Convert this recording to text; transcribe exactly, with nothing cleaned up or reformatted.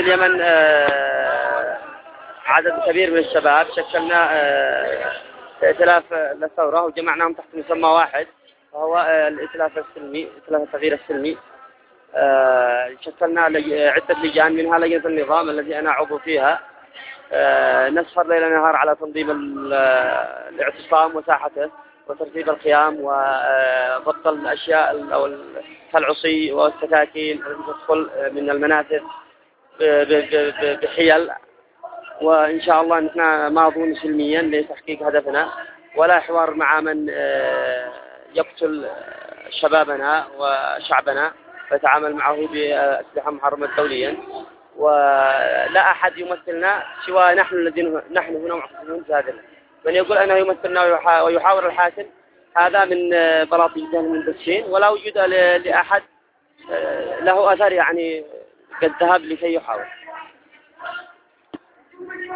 في اليمن عدد كبير من الشباب شكلنا ائتلاف للثورة وجمعناهم تحت مسمى واحد وهو الائتلاف السلمي، ائتلاف التغيير السلمي. شكلنا عدة لجان منها لجنة النظام الذي أنا عضو فيها. نسهر ليل نهار على تنظيم الاعتصام وساحته وترتيب القيام وضبط الأشياء أو كالعصي والسكاكين التي تدخل من المنافذ بحيل. وإن شاء الله نحن ماضون سلميا لتحقيق هدفنا ولا حوار مع من يقتل شبابنا وشعبنا ويتعامل معه بأسلحة محرمة دوليا. ولا أحد يمثلنا سوى نحن الذين نحن هنا معتصمون في هذا. من يقول أنه يمثلنا ويحاور الحاكم هذا من بلاطي جهل من دسين، ولا وجود لأحد له أثر يعني قد ذهب لكي يحاور.